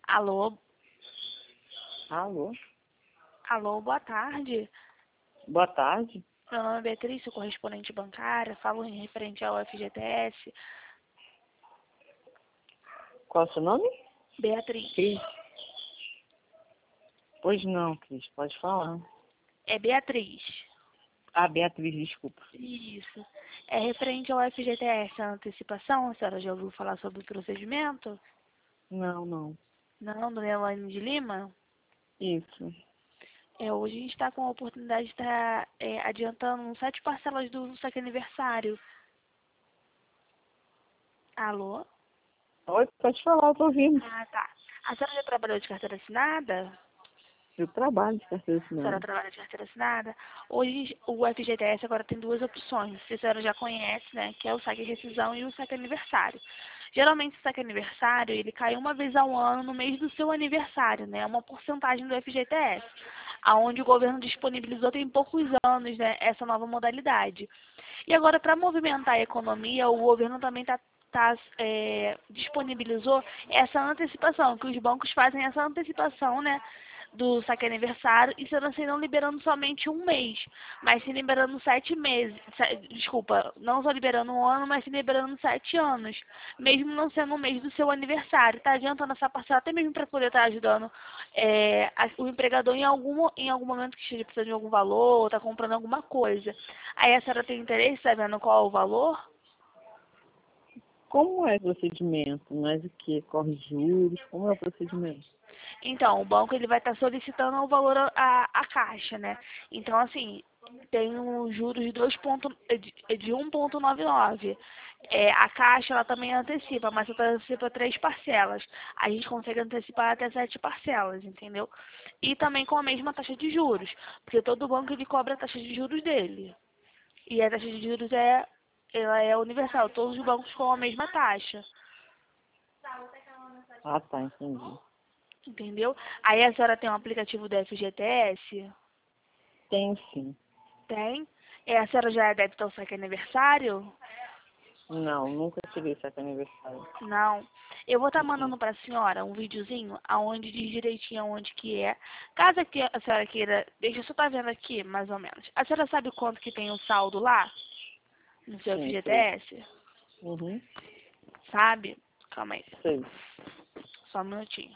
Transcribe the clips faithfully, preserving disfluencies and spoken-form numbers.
Alô? Alô? Alô, boa tarde. Boa tarde. Meu nome é Beatriz, sou correspondente bancária, falo em referente ao F G T S. Qual é o seu nome? Beatriz. Cris. Pois não, Cris, pode falar. É Beatriz. Ah, Beatriz, desculpa. Isso. É referente ao F G T S, a antecipação, a senhora já ouviu falar sobre o procedimento? Não, não. Não, dona Elaine de Lima? Isso. É, hoje a gente está com a oportunidade de estar é, adiantando sete parcelas do saque aniversário. Alô? Oi, pode falar, eu tô ouvindo. Ah, tá. A senhora já trabalhou de carteira assinada? Eu trabalho de carteira A senhora assinada. trabalha de carteira assinada? Hoje o F G T S agora tem duas opções. A senhora já conhece, né? Que é o saque rescisão e o saque aniversário. Geralmente o saque aniversário, ele cai uma vez ao ano no mês do seu aniversário, né? É uma porcentagem do F G T S. Aonde o governo disponibilizou tem poucos anos, né? Essa nova modalidade. E agora, para movimentar a economia, o governo também está tá, é, disponibilizou essa antecipação, que os bancos fazem essa antecipação, né, do saque aniversário e sendo assim não liberando somente um mês, mas se liberando sete meses, se, desculpa, não só liberando um ano, mas se liberando sete anos, mesmo não sendo um mês do seu aniversário, tá adiantando essa parcela até mesmo para poder estar tá ajudando é, a, o empregador em algum, em algum momento que esteja precisando de algum valor, ou está comprando alguma coisa. Aí a senhora tem interesse, sabendo qual é o valor? Como é o procedimento? Mais o que? Corre juros? Como é o procedimento? Então, o banco ele vai estar solicitando o valor à, à caixa, né? Então, assim, tem um juros de, dois ponto, de, de um vírgula noventa e nove. É, a caixa ela também antecipa, mas ela antecipa três parcelas. A gente consegue antecipar até sete parcelas, entendeu? E também com a mesma taxa de juros, porque todo banco ele cobra a taxa de juros dele. E a taxa de juros é, ela é universal, todos os bancos com a mesma taxa. Ah, tá, entendi. Entendeu? Aí a senhora tem um aplicativo do F G T S? Tem sim. Tem. É, a senhora já é adepta ao saque aniversário? Não, nunca tirei saque aniversário. Não. Eu vou estar Uhum. mandando para a senhora um videozinho aonde diz direitinho onde que é. Caso que a senhora queira, deixa eu só estar vendo aqui, mais ou menos. A senhora sabe quanto que tem o saldo lá no seu Sim, sei. F G T S? Uhum. Sabe? Calma aí. Sei. Só um minutinho.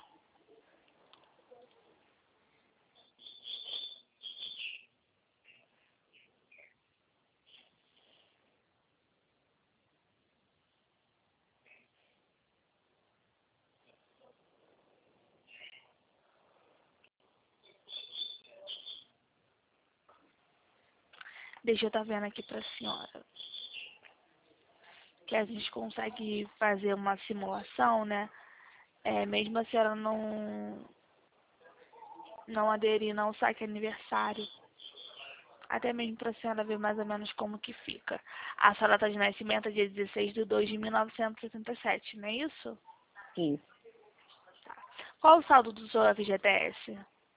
Deixa eu estar vendo aqui para a senhora. Que a gente consegue fazer uma simulação, né? É, mesmo a senhora não, não aderir ao saque aniversário. Até mesmo para a senhora ver mais ou menos como que fica. A sua data de nascimento é dia dezesseis de dois de mil novecentos e setenta e sete, não é isso? Isso. Qual o saldo do seu F G T S?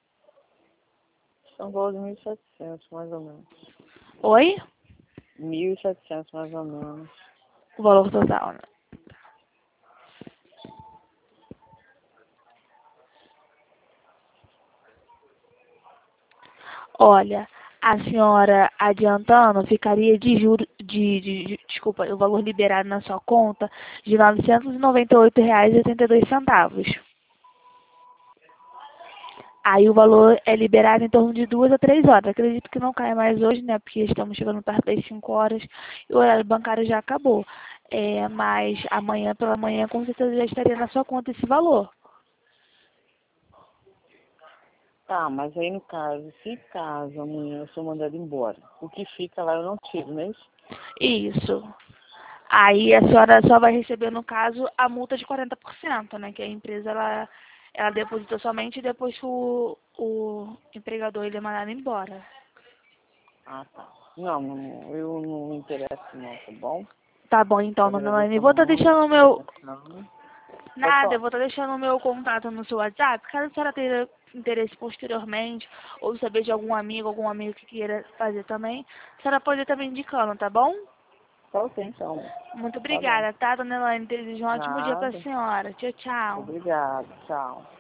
São doze mil e setecentos, mais ou menos. Oi? Mil e setecentos, mais ou menos. O valor total, né? Olha, a senhora adiantando ficaria de juros, de, de, de- desculpa, o valor liberado na sua conta de novecentos e noventa e oito reais e oitenta e dois centavos. Aí o valor é liberado em torno de duas a três horas. Acredito que não cai mais hoje, né? Porque estamos chegando perto das cinco horas e o horário bancário já acabou. É, mas amanhã pela manhã com certeza já estaria na sua conta esse valor. Tá, mas aí no caso, se caso amanhã eu sou mandado embora, o que fica lá eu não tiro, não é isso? Isso. Aí a senhora só vai receber, no caso, a multa de quarenta por cento, né? Que a empresa, ela, ela deposita somente depois que o, o empregador ele é mandado embora. Ah, tá. Não, não, eu não me interesso não, tá bom? Tá bom, Eu então, dona agradeço Elaine. a Vou estar mamãe, deixando o a meu... atenção. Pode Nada, eu falar. vou estar deixando o meu contato no seu WhatsApp. Caso a senhora tenha interesse posteriormente, ou saber de algum amigo, algum amigo que queira fazer também, a senhora pode estar me indicando, tá bom? Tá ok, então. Muito Tá bom. obrigada, tá, dona Elaine? Desejo um ótimo dia pra Nada. senhora. Tchau, tchau. Obrigado. Tchau.